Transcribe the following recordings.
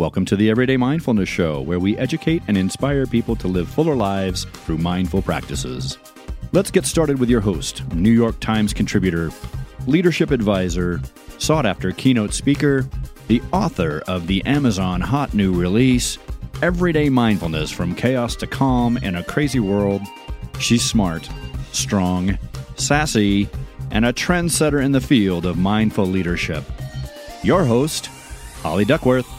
Welcome to the Everyday Mindfulness Show, where we educate and inspire people to live fuller lives through mindful practices. Let's get started with your host, New York Times contributor, leadership advisor, sought-after keynote speaker, the author of the Amazon hot new release, Everyday Mindfulness from Chaos to Calm in a Crazy World. She's smart, strong, sassy, and a trendsetter in the field of mindful leadership. Your host, Holly Duckworth.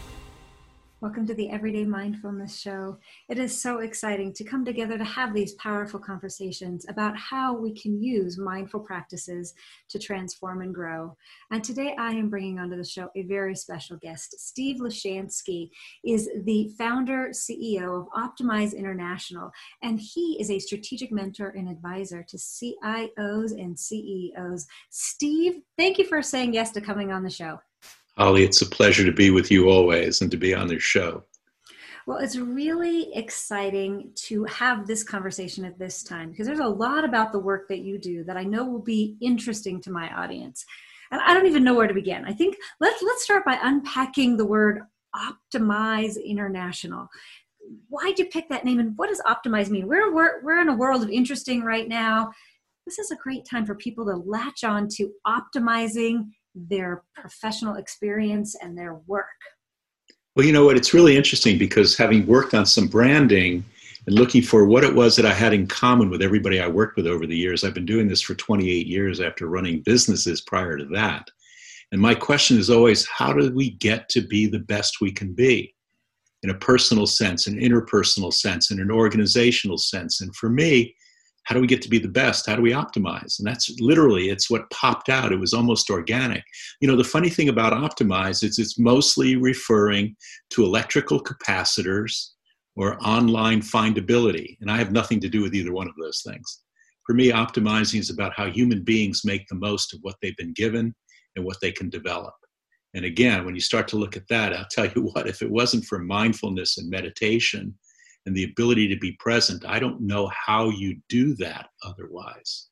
Welcome to the Everyday Mindfulness Show. It is so exciting to come together to have these powerful conversations about how we can use mindful practices to transform and grow. And today I am bringing onto the show a very special guest. Steve Leshansky is the founder, CEO of Optimize International, and he is a strategic mentor and advisor to CIOs and CEOs. Steve, thank you for saying yes to coming on the show. Holly, it's a pleasure to be with you always and to be on this show. Well, it's really exciting to have this conversation at this time because there's a lot about the work that you do that I know will be interesting to my audience. And I don't even know where to begin. I think let's start by unpacking the word Optimize International. Why'd you pick that name and what does optimize mean? We're in a world of interesting right now. This is a great time for people to latch on to optimizing their professional experience and their work. Well, you know what? It's really interesting because having worked on some branding and looking for what it was that I had in common with everybody I worked with over the years, I've been doing this for 28 years after running businesses prior to that. And my question is always, how do we get to be the best we can be in a personal sense, an interpersonal sense, in an organizational sense? And for me, how do we get to be the best? How do we optimize? And that's literally, it's what popped out. It was almost organic. You know, the funny thing about optimize is it's mostly referring to electrical capacitors or online findability. And I have nothing to do with either one of those things. For me, optimizing is about how human beings make the most of what they've been given and what they can develop. And again, when you start to look at that, I'll tell you what, if it wasn't for mindfulness and meditation, and the ability to be present, I don't know how you do that otherwise.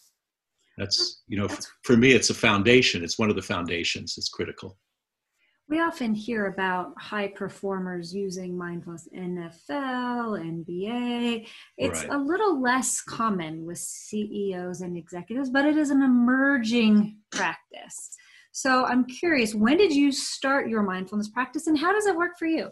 That's, you know, for me, it's a foundation. It's one of the foundations. It's critical. We often hear about high performers using mindfulness, NFL, NBA. It's Right. a little less common with CEOs and executives, but it is an emerging practice. So I'm curious, when did you start your mindfulness practice and how does it work for you?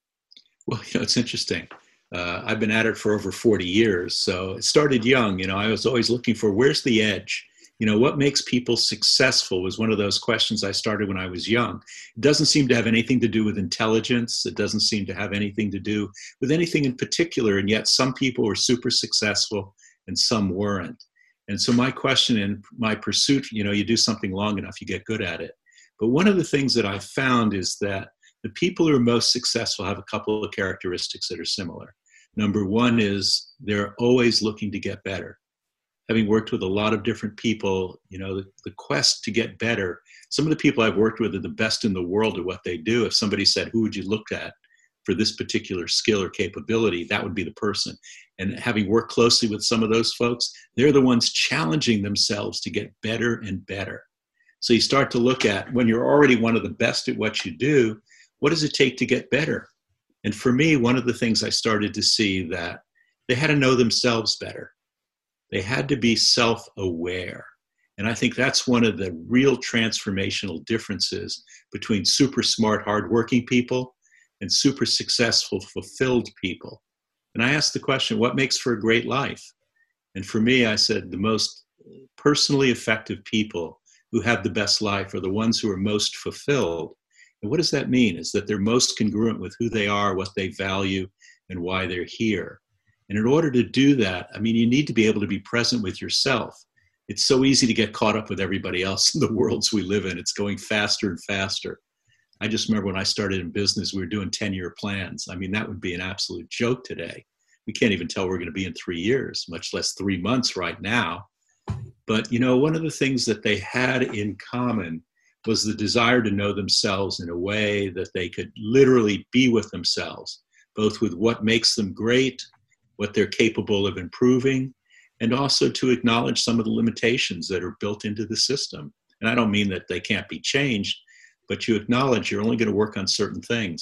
Well, you know, it's interesting. I've been at it for over 40 years. So it started young. You know, I was always looking for where's the edge? You know, what makes people successful was one of those questions I started when I was young. It doesn't seem to have anything to do with intelligence. It doesn't seem to have anything to do with anything in particular. And yet some people were super successful and some weren't. And so my question and my pursuit, you know, you do something long enough, you get good at it. But one of the things that I found is that the people who are most successful have a couple of characteristics that are similar. Number one is they're always looking to get better. Having worked with a lot of different people, you know, the quest to get better, some of the people I've worked with are the best in the world at what they do. If somebody said, who would you look at for this particular skill or capability, that would be the person. And having worked closely with some of those folks, they're the ones challenging themselves to get better and better. So you start to look at when you're already one of the best at what you do, what does it take to get better? And for me, one of the things I started to see that they had to know themselves better. They had to be self-aware. And I think that's one of the real transformational differences between super smart, hardworking people and super successful, fulfilled people. And I asked the question, what makes for a great life? And for me, I said the most personally effective people who have the best life are the ones who are most fulfilled. And what does that mean? Is that they're most congruent with who they are, what they value, and why they're here. And in order to do that, I mean, you need to be able to be present with yourself. It's so easy to get caught up with everybody else in the worlds we live in. It's going faster and faster. I just remember when I started in business, we were doing 10-year plans. I mean, that would be an absolute joke today. We can't even tell we're going to be in 3 years, much less 3 months right now. But, you know, one of the things that they had in common was the desire to know themselves in a way that they could literally be with themselves, both with what makes them great, what they're capable of improving, and also to acknowledge some of the limitations that are built into the system. And I don't mean that they can't be changed, but you acknowledge you're only going to work on certain things.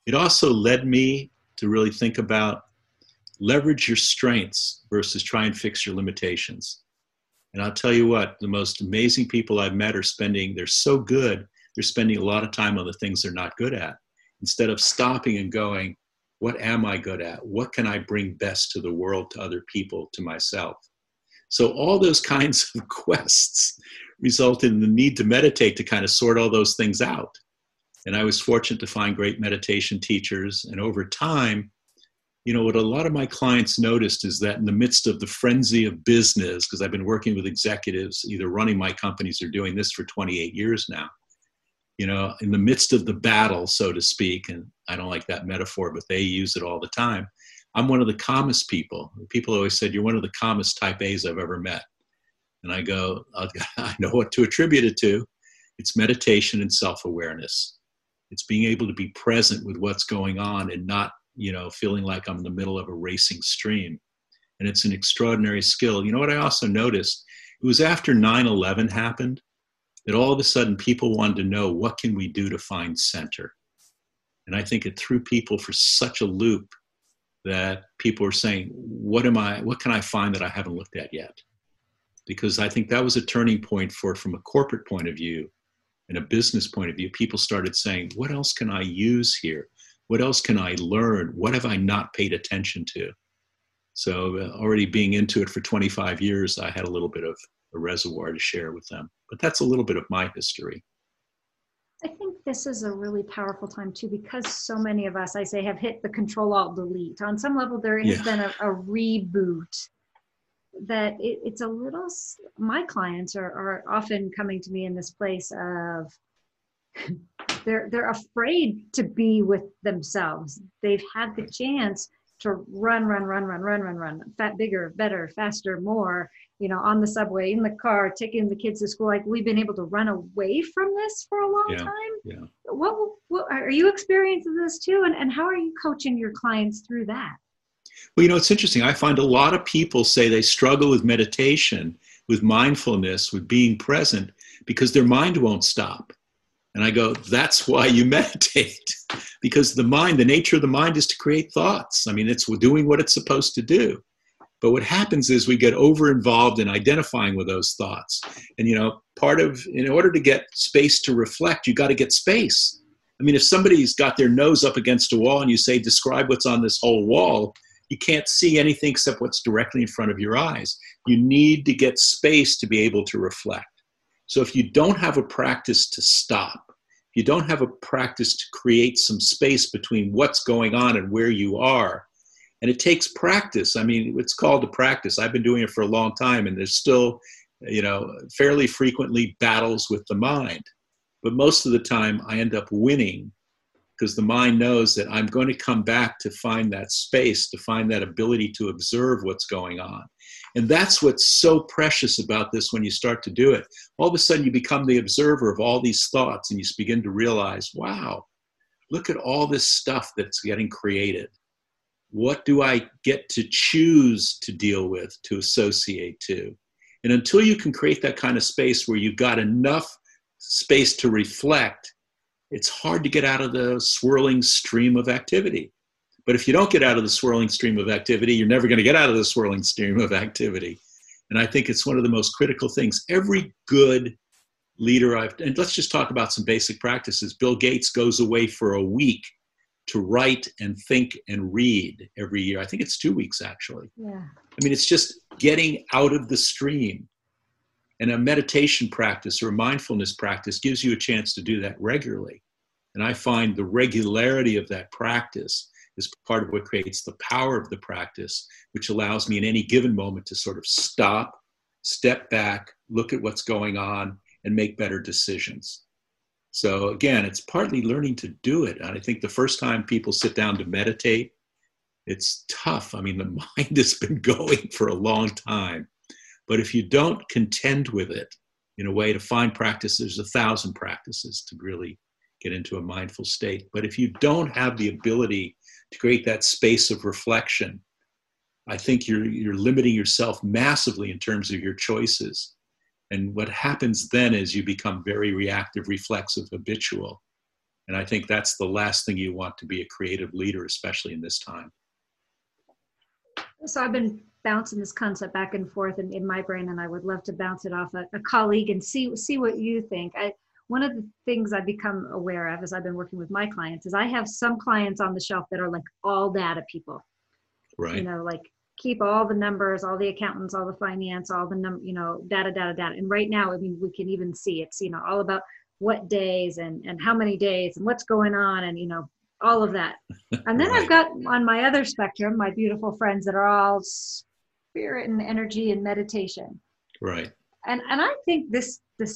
It also led me to really think about leverage your strengths versus try and fix your limitations. And I'll tell you what, the most amazing people I've met they're so good, they're spending a lot of time on the things they're not good at, instead of stopping and going, what am I good at? What can I bring best to the world, to other people, to myself? So all those kinds of quests result in the need to meditate to kind of sort all those things out. And I was fortunate to find great meditation teachers. And over time, what a lot of my clients noticed is that in the midst of the frenzy of business, because I've been working with executives, either running my companies or doing this for 28 years now, in the midst of the battle, so to speak, and I don't like that metaphor, but they use it all the time, I'm one of the calmest people. People always said, you're one of the calmest type A's I've ever met. And I go, I know what to attribute it to. It's meditation and self-awareness. It's being able to be present with what's going on and not, feeling like I'm in the middle of a racing stream. And it's an extraordinary skill. You know what I also noticed? It was after 9/11 happened that all of a sudden people wanted to know, what can we do to find center? And I think it threw people for such a loop that people were saying, what can I find that I haven't looked at yet? Because I think that was a turning point from a corporate point of view and a business point of view. People started saying, what else can I use here? What else can I learn? What have I not paid attention to? So already being into it for 25 years, I had a little bit of a reservoir to share with them. But that's a little bit of my history. I think this is a really powerful time too, because so many of us, I say, have hit the Control-Alt-Delete. On some level, there has been a reboot that it's a little, my clients are often coming to me in this place of, they're afraid to be with themselves. They've had the chance to run, bigger, better, faster, more, on the subway, in the car, taking the kids to school. Like, we've been able to run away from this for a long time. Yeah. What are you experiencing this too? And how are you coaching your clients through that? Well, it's interesting. I find a lot of people say they struggle with meditation, with mindfulness, with being present, because their mind won't stop. And I go, that's why you meditate, because the nature of the mind is to create thoughts. I mean, it's doing what it's supposed to do. But what happens is we get over involved in identifying with those thoughts. And, in order to get space to reflect, you got to get space. I mean, if somebody's got their nose up against a wall and you say, describe what's on this whole wall, you can't see anything except what's directly in front of your eyes. You need to get space to be able to reflect. So if you don't have a practice to stop, if you don't have a practice to create some space between what's going on and where you are, and it takes practice. I mean, it's called a practice. I've been doing it for a long time, and there's still, fairly frequently battles with the mind. But most of the time I end up winning, because the mind knows that I'm going to come back to find that space, to find that ability to observe what's going on. And that's what's so precious about this when you start to do it. All of a sudden you become the observer of all these thoughts, and you begin to realize, wow, look at all this stuff that's getting created. What do I get to choose to deal with, to associate to? And until you can create that kind of space where you've got enough space to reflect, it's hard to get out of the swirling stream of activity. But if you don't get out of the swirling stream of activity, you're never going to get out of the swirling stream of activity. And I think it's one of the most critical things. Every good leader and let's just talk about some basic practices. Bill Gates goes away for a week to write and think and read every year. I think it's 2 weeks, actually. Yeah. I mean, it's just getting out of the stream. And a meditation practice or a mindfulness practice gives you a chance to do that regularly. And I find the regularity of that practice is part of what creates the power of the practice, which allows me in any given moment to sort of stop, step back, look at what's going on, and make better decisions. So again, it's partly learning to do it. And I think the first time people sit down to meditate, it's tough. I mean, the mind has been going for a long time. But if you don't contend with it in a way to find practice, there's 1,000 practices to really get into a mindful state. But if you don't have the ability to create that space of reflection, I think you're limiting yourself massively in terms of your choices. And what happens then is you become very reactive, reflexive, habitual. And I think that's the last thing you want to be a creative leader, especially in this time. So I've been bouncing this concept back and forth in my brain, and I would love to bounce it off a colleague and see what you think. One of the things I've become aware of as I've been working with my clients is I have some clients on the shelf that are like all data people. Right. You know, like keep all the numbers, all the accountants, all the finance, all the data. And right now, I mean, we can even see it's, all about what days and how many days and what's going on and, all of that. And then Right. I've got on my other spectrum, my beautiful friends that are all spirit and energy and meditation. Right. And I think this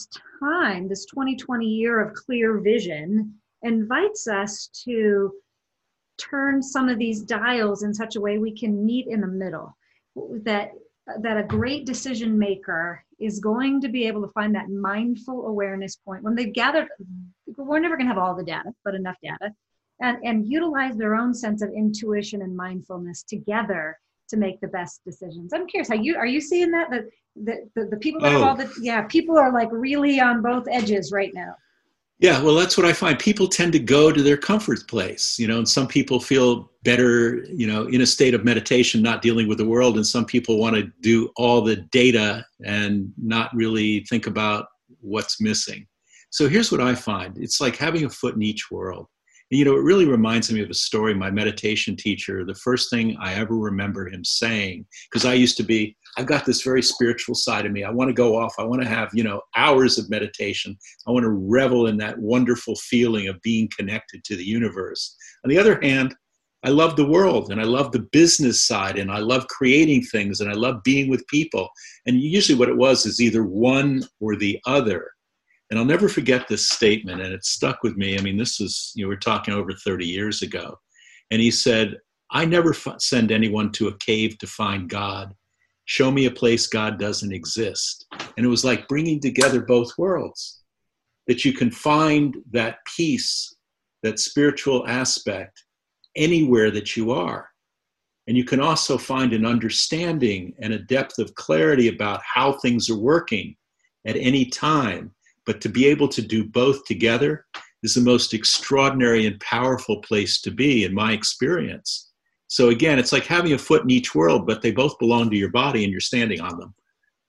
2020 year of clear vision invites us to turn some of these dials in such a way we can meet in the middle, that a great decision maker is going to be able to find that mindful awareness point when they've gathered. We're never going to have all the data, but enough data, and utilize their own sense of intuition and mindfulness together to make the best decisions. I'm curious, are you seeing that the people that have all the people are like really on both edges right now. Yeah, well, that's what I find. People tend to go to their comfort place, and some people feel better, in a state of meditation, not dealing with the world. And some people want to do all the data and not really think about what's missing. So here's what I find. It's like having a foot in each world. And, it really reminds me of a story. My meditation teacher, the first thing I ever remember him saying, because I've got this very spiritual side of me. I want to go off. I want to have, hours of meditation. I want to revel in that wonderful feeling of being connected to the universe. On the other hand, I love the world and I love the business side and I love creating things and I love being with people. And usually what it was is either one or the other. And I'll never forget this statement, and it stuck with me. I mean, this is, we're talking over 30 years ago. And he said, I never send anyone to a cave to find God. Show me a place God doesn't exist. And it was like bringing together both worlds, that you can find that peace, that spiritual aspect anywhere that you are. And you can also find an understanding and a depth of clarity about how things are working at any time. But to be able to do both together is the most extraordinary and powerful place to be in my experience. So again, it's like having a foot in each world, but they both belong to your body and you're standing on them.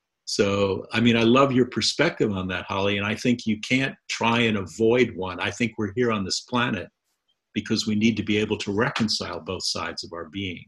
So, I mean, I love your perspective on that, Holly, and I think you can't try and avoid one. I think we're here on this planet because we need to be able to reconcile both sides of our being.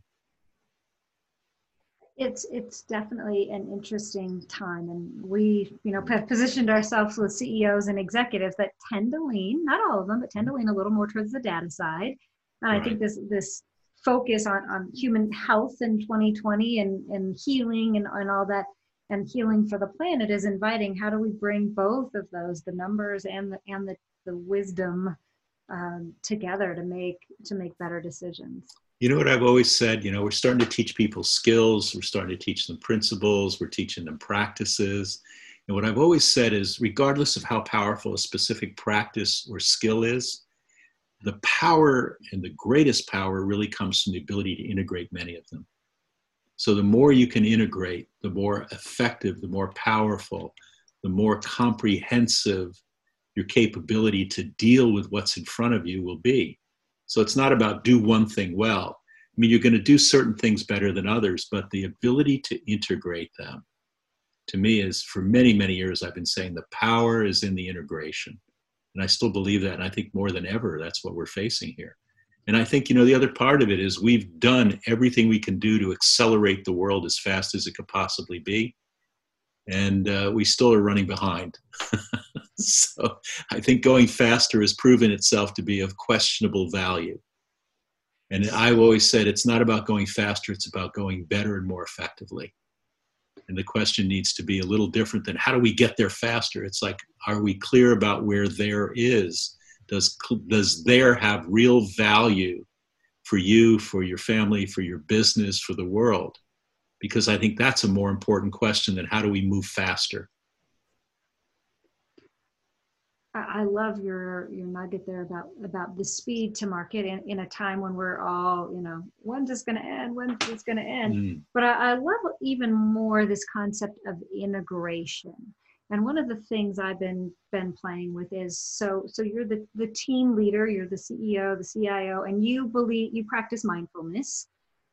It's definitely an interesting time, and we have positioned ourselves with CEOs and executives that tend to lean, not all of them, but tend to lean a little more towards the data side. And right. I think this focus on human health in 2020 and healing and all that, and healing for the planet is inviting. How do we bring both of those, the numbers and the wisdom, together to make better decisions? You know what I've always said, we're starting to teach people skills, we're starting to teach them principles, we're teaching them practices. And what I've always said is, regardless of how powerful a specific practice or skill is, the power and the greatest power really comes from the ability to integrate many of them. So the more you can integrate, the more effective, the more powerful, the more comprehensive your capability to deal with what's in front of you will be. So it's not about do one thing well. I mean, you're going to do certain things better than others, but the ability to integrate them, to me, is, for many, many years, I've been saying the power is in the integration. And I still believe that. And I think more than ever, that's what we're facing here. And I think, the other part of it is we've done everything we can do to accelerate the world as fast as it could possibly be. And we still are running behind. So I think going faster has proven itself to be of questionable value. And I've always said it's not about going faster, it's about going better and more effectively. And the question needs to be a little different than how do we get there faster? It's like, are we clear about where there is? Does there have real value for you, for your family, for your business, for the world? Because I think that's a more important question than how do we move faster? I love your nugget there about the speed to market in a time when we're all, when's this going to end? When's this going to end? But I love even more this concept of integration. And one of the things I've been playing with is, so you're the team leader, you're the CEO, the CIO, and you practice mindfulness.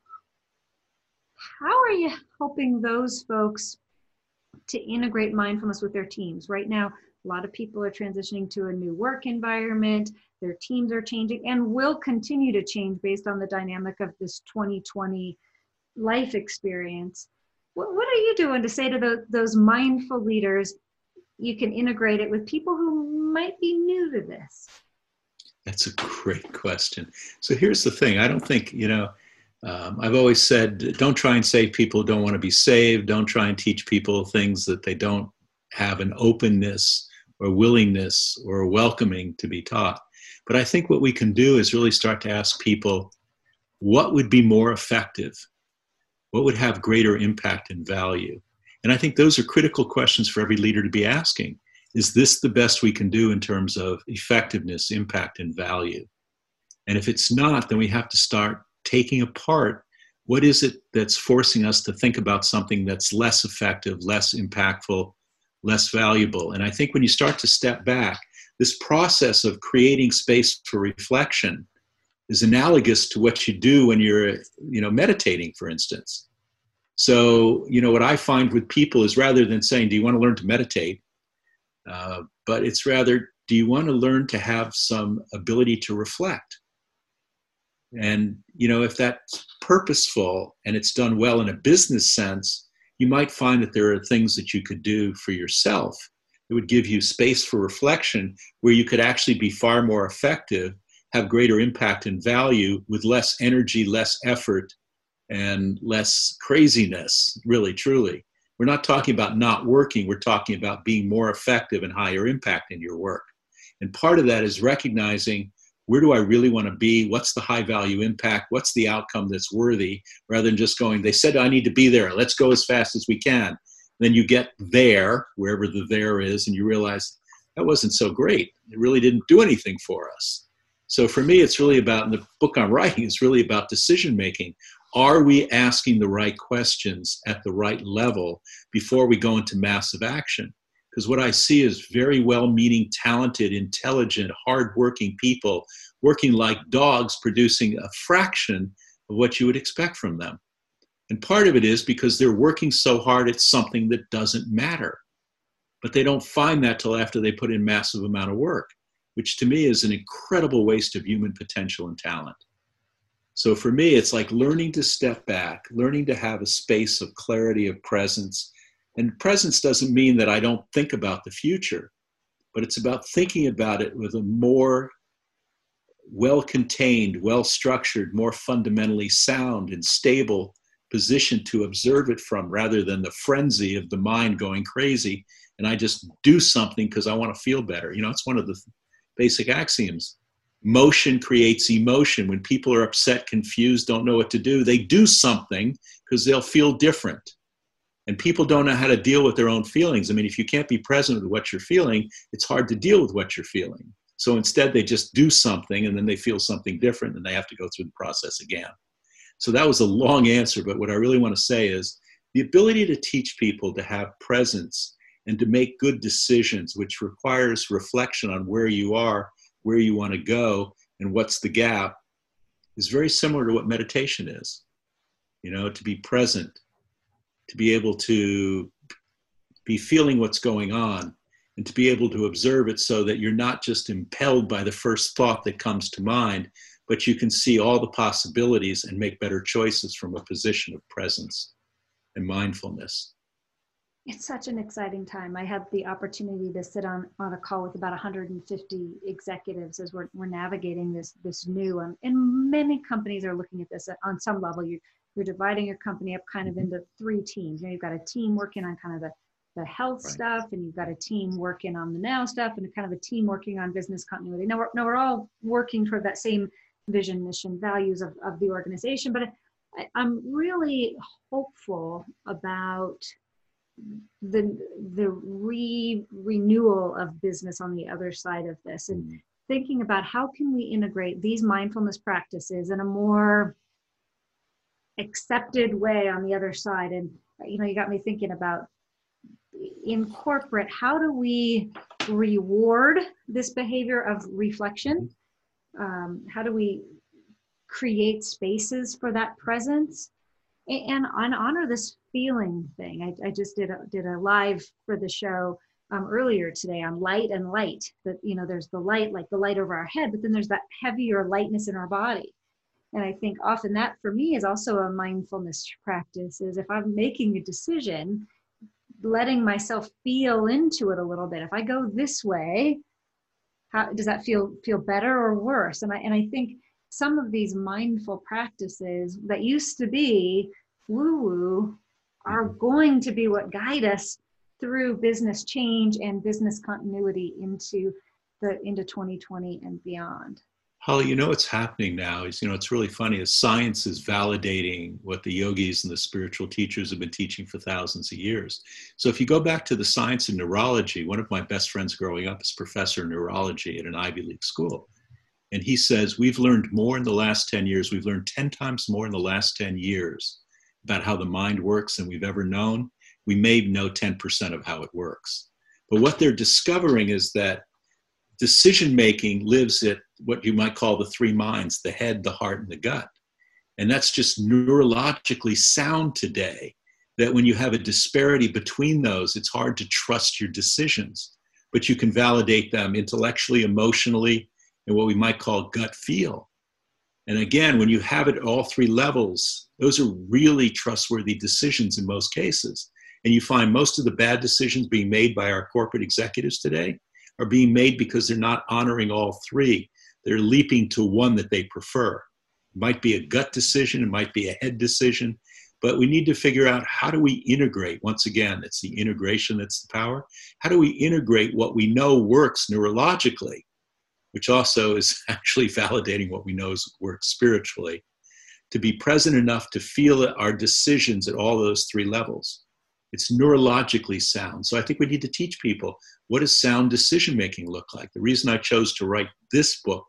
How are you helping those folks to integrate mindfulness with their teams? Right now, a lot of people are transitioning to a new work environment. Their teams are changing and will continue to change based on the dynamic of this 2020 life experience. What are you doing to say to those mindful leaders, you can integrate it with people who might be new to this? That's a great question. So here's the thing. I don't think, I've always said, don't try and save people who don't want to be saved. Don't try and teach people things that they don't have an openness or willingness or welcoming to be taught. But I think what we can do is really start to ask people, what would be more effective? What would have greater impact and value? And I think those are critical questions for every leader to be asking. Is this the best we can do in terms of effectiveness, impact, and value? And if it's not, then we have to start taking apart what is it that's forcing us to think about something that's less effective, less impactful, less valuable. And I think when you start to step back, this process of creating space for reflection is analogous to what you do when you're, meditating, for instance. So, what I find with people is, rather than saying, do you want to learn to meditate? But it's rather, do you want to learn to have some ability to reflect? And, if that's purposeful and it's done well in a business sense, you might find that there are things that you could do for yourself that would give you space for reflection, where you could actually be far more effective, have greater impact and value with less energy, less effort, and less craziness, really, truly. We're not talking about not working. We're talking about being more effective and higher impact in your work. And part of that is recognizing, where do I really want to be? What's the high value impact? What's the outcome that's worthy? Rather than just going, they said I need to be there. Let's go as fast as we can. Then you get there, wherever the there is, and you realize that wasn't so great. It really didn't do anything for us. So for me, it's really about, in the book I'm writing, it's really about decision making. Are we asking the right questions at the right level before we go into massive action? Because what I see is very well-meaning, talented, intelligent, hardworking people working like dogs, producing a fraction of what you would expect from them. And part of it is because they're working so hard at something that doesn't matter. But they don't find that till after they put in massive amount of work, which to me is an incredible waste of human potential and talent. So for me, it's like learning to step back, learning to have a space of clarity, of presence. And presence doesn't mean that I don't think about the future, but it's about thinking about it with a more well-contained, well-structured, more fundamentally sound and stable position to observe it from, rather than the frenzy of the mind going crazy and I just do something because I want to feel better. It's one of the basic axioms. Motion creates emotion. When people are upset, confused, don't know what to do, they do something because they'll feel different. And people don't know how to deal with their own feelings. I mean, if you can't be present with what you're feeling, it's hard to deal with what you're feeling. So instead, they just do something and then they feel something different and they have to go through the process again. So that was a long answer, but what I really want to say is the ability to teach people to have presence and to make good decisions, which requires reflection on where you are, where you want to go, and what's the gap, is very similar to what meditation is. To be present, to be able to be feeling what's going on, and to be able to observe it so that you're not just impelled by the first thought that comes to mind, but you can see all the possibilities and make better choices from a position of presence and mindfulness. It's such an exciting time. I had the opportunity to sit on a call with about 150 executives as we're navigating this new, and many companies are looking at this on some level. You're dividing your company up kind of into three teams. You've got a team working on kind of the health stuff, and you've got a team working on the now stuff, and kind of a team working on business continuity. Now we're all working toward that same vision, mission, values of the organization, but I'm really hopeful about the renewal of business on the other side of this, and thinking about how can we integrate these mindfulness practices in a more accepted way on the other side. And you got me thinking about in corporate, how do we reward this behavior of reflection? How do we create spaces for that presence and honor this feeling thing? I just did a live for the show earlier today on light and light. That, you know, there's the light, like the light over our head, but then there's that heavier lightness in our body. And I think often that for me is also a mindfulness practice, is if I'm making a decision, letting myself feel into it a little bit. If I go this way, how does that feel better or worse? And I think some of these mindful practices that used to be woo-woo are going to be what guide us through business change and business continuity into 2020 and beyond. Holly, you know what's happening now is, you know, it's really funny as science is validating what the yogis and the spiritual teachers have been teaching for thousands of years. So if you go back to the science of neurology, one of my best friends growing up is professor of neurology at an Ivy League school. And he says, we've learned more in the last 10 years. We've learned 10 times more in the last 10 years about how the mind works than we've ever known. We may know 10% of how it works. But what they're discovering is that decision-making lives at what you might call the three minds, the head, the heart, and the gut. And that's just neurologically sound today, that when you have a disparity between those, it's hard to trust your decisions, but you can validate them intellectually, emotionally, and what we might call gut feel. And again, when you have it at all three levels, those are really trustworthy decisions in most cases. And you find most of the bad decisions being made by our corporate executives today are being made because they're not honoring all three. They're leaping to one that they prefer. It might be a gut decision, it might be a head decision, but we need to figure out, how do we integrate? Once again, it's the integration that's the power. How do we integrate what we know works neurologically, which also is actually validating what we know works spiritually, to be present enough to feel our decisions at all those three levels? It's neurologically sound. So I think we need to teach people, what does sound decision-making look like? The reason I chose to write this book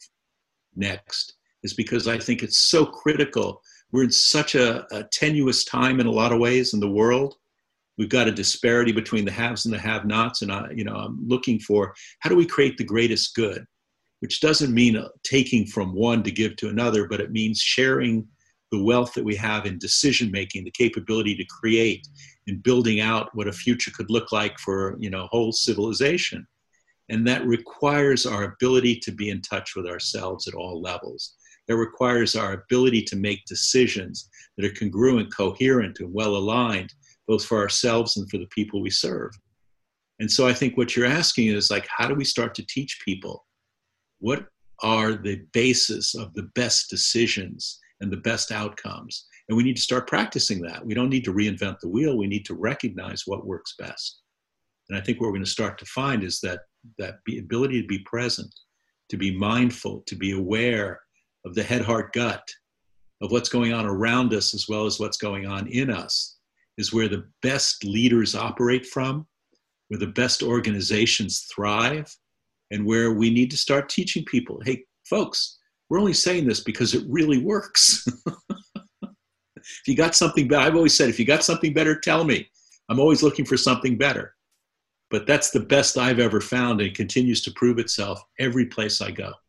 next is because I think it's so critical. We're in such a tenuous time in a lot of ways in the world. We've got a disparity between the haves and the have-nots. And I'm looking for, how do we create the greatest good? Which doesn't mean taking from one to give to another, but it means sharing the wealth that we have in decision-making, the capability to create, and building out what a future could look like for, whole civilization. And that requires our ability to be in touch with ourselves at all levels. That requires our ability to make decisions that are congruent, coherent, and well-aligned, both for ourselves and for the people we serve. And so I think what you're asking is, like, how do we start to teach people what are the basis of the best decisions and the best outcomes? And we need to start practicing that. We don't need to reinvent the wheel. We need to recognize what works best. And I think what we're going to start to find is that ability to be present, to be mindful, to be aware of the head, heart, gut, of what's going on around us as well as what's going on in us, is where the best leaders operate from, where the best organizations thrive, and where we need to start teaching people, hey, folks, we're only saying this because it really works. If you got something better, I've always said, if you got something better, tell me. I'm always looking for something better. But that's the best I've ever found, and it continues to prove itself every place I go.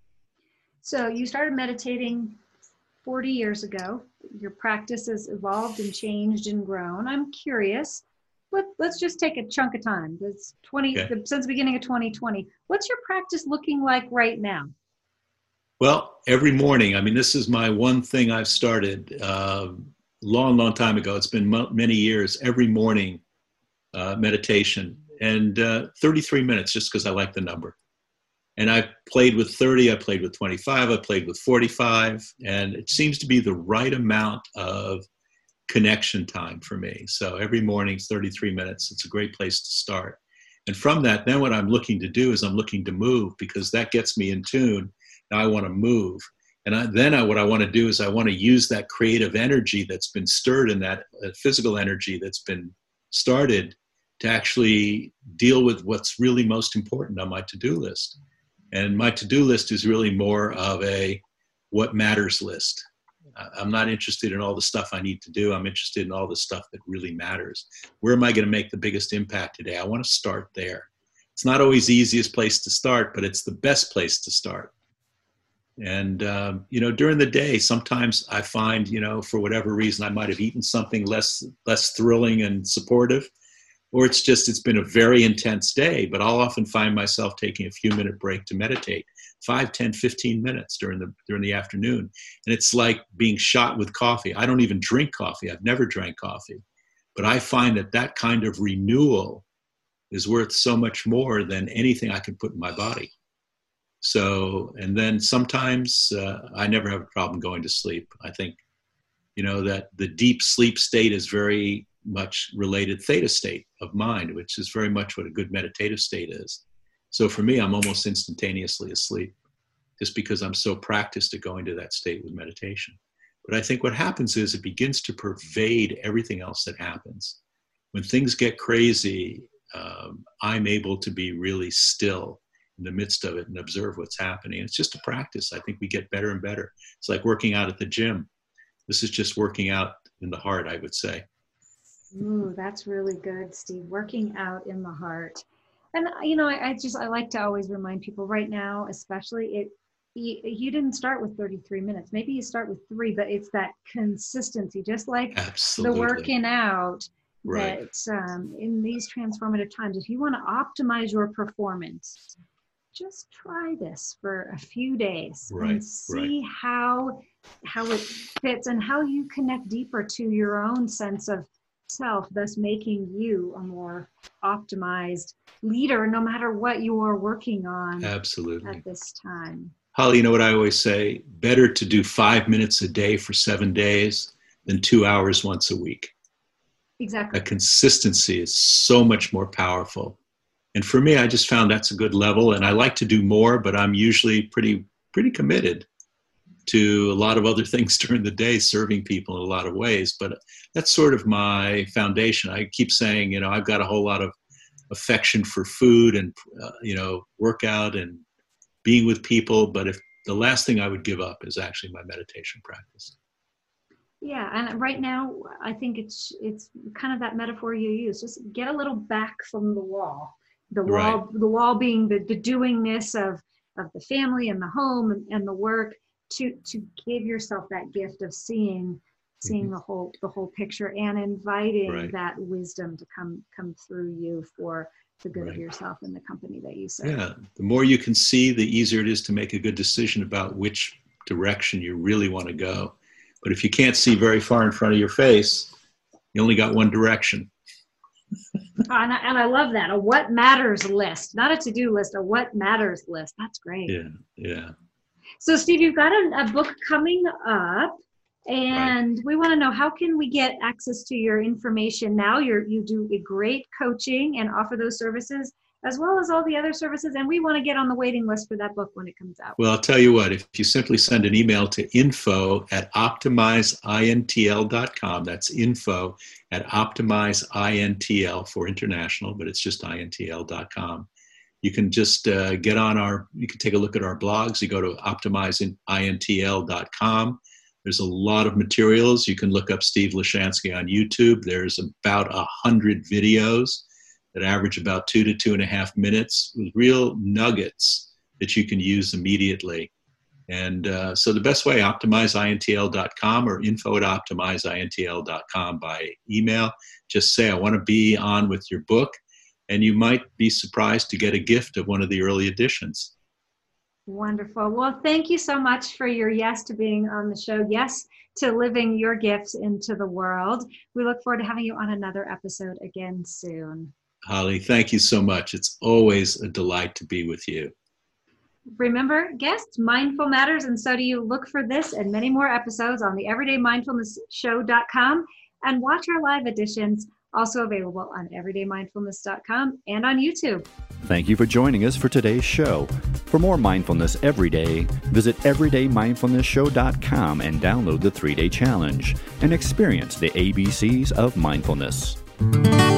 So you started meditating 40 years ago. Your practice has evolved and changed and grown. I'm curious. Let's just take a chunk of time. Since the beginning of 2020. What's your practice looking like right now? Well, every morning, this is my one thing I've started long time ago. It's been many years, every morning meditation, and 33 minutes just because I like the number. And I played with 30, I played with 25, I played with 45, and it seems to be the right amount of connection time for me. So every morning it's 33 minutes. It's a great place to start. And from that, then what I'm looking to do is I'm looking to move, because that gets me in tune. Now I want to move. And what I want to do is I want to use that creative energy that's been stirred in that physical energy that's been started to actually deal with what's really most important on my to-do list. And my to-do list is really more of a what matters list. I'm not interested in all the stuff I need to do. I'm interested in all the stuff that really matters. Where am I going to make the biggest impact today? I want to start there. It's not always the easiest place to start, but it's the best place to start. And, during the day, sometimes I find, for whatever reason, I might have eaten something less thrilling and supportive, or it's been a very intense day, but I'll often find myself taking a few minute break to meditate, 5, 10, 15 minutes during the afternoon. And it's like being shot with coffee. I don't even drink coffee. I've never drank coffee, but I find that kind of renewal is worth so much more than anything I can put in my body. So, and then sometimes I never have a problem going to sleep. I think, that the deep sleep state is very much related theta state of mind, which is very much what a good meditative state is. So for me, I'm almost instantaneously asleep just because I'm so practiced at going to that state with meditation. But I think what happens is it begins to pervade everything else that happens. When things get crazy, I'm able to be really still in the midst of it and observe what's happening. It's just a practice. I think we get better and better. It's like working out at the gym. This is just working out in the heart, I would say. Ooh, that's really good, Steve. Working out in the heart. And, I like to always remind people right now, especially you didn't start with 33 minutes. Maybe you start with 3, but it's that consistency, just like Absolutely. The working out. Right. That in these transformative times, if you want to optimize your performance, just try this for a few days and see how it fits and how you connect deeper to your own sense of self, thus making you a more optimized leader, no matter what you are working on. Absolutely. At this time. Holly, you know what I always say? Better to do 5 minutes a day for 7 days than 2 hours once a week. Exactly. That consistency is so much more powerful. And for me, I just found that's a good level. And I like to do more, but I'm usually pretty committed to a lot of other things during the day, serving people in a lot of ways. But that's sort of my foundation. I keep saying, I've got a whole lot of affection for food and, workout and being with people. But if the last thing I would give up is actually my meditation practice. Yeah, and right now, I think it's kind of that metaphor you use. Just get a little back from the wall. The wall being the doingness of the family and the home and the work, to give yourself that gift of seeing mm-hmm. the whole picture and inviting that wisdom to come through you for the good of yourself and the company that you serve. Yeah, the more you can see, the easier it is to make a good decision about which direction you really want to go. But if you can't see very far in front of your face, you only got one direction. And I love that. A what matters list, not a to-do list, a what matters list. That's great. Yeah. So Steve, you've got a book coming up, and we want to know, how can we get access to your information now? You do a great coaching and offer those services, as well as all the other services. And we want to get on the waiting list for that book when it comes out. Well, I'll tell you what, if you simply send an email to info@optimizeintl.com, that's info@optimizeintl for international, but it's just intl.com. You can just you can take a look at our blogs. You go to optimizeintl.com. There's a lot of materials. You can look up Steve Leshansky on YouTube. There's about 100 videos that average about 2 to 2.5 minutes with real nuggets that you can use immediately. And so the best way, optimizeintl.com or info@optimizeintl.com by email. Just say, I want to be on with your book. And you might be surprised to get a gift of one of the early editions. Wonderful. Well, thank you so much for your yes to being on the show. Yes to living your gifts into the world. We look forward to having you on another episode again soon. Holly, thank you so much. It's always a delight to be with you. Remember, guests, mindful matters, and so do you. Look for this and many more episodes on the everydaymindfulnessshow.com, and watch our live editions, also available on everydaymindfulness.com and on YouTube. Thank you for joining us for today's show. For more mindfulness every day, visit everydaymindfulnessshow.com and download the 3-day challenge and experience the ABCs of mindfulness.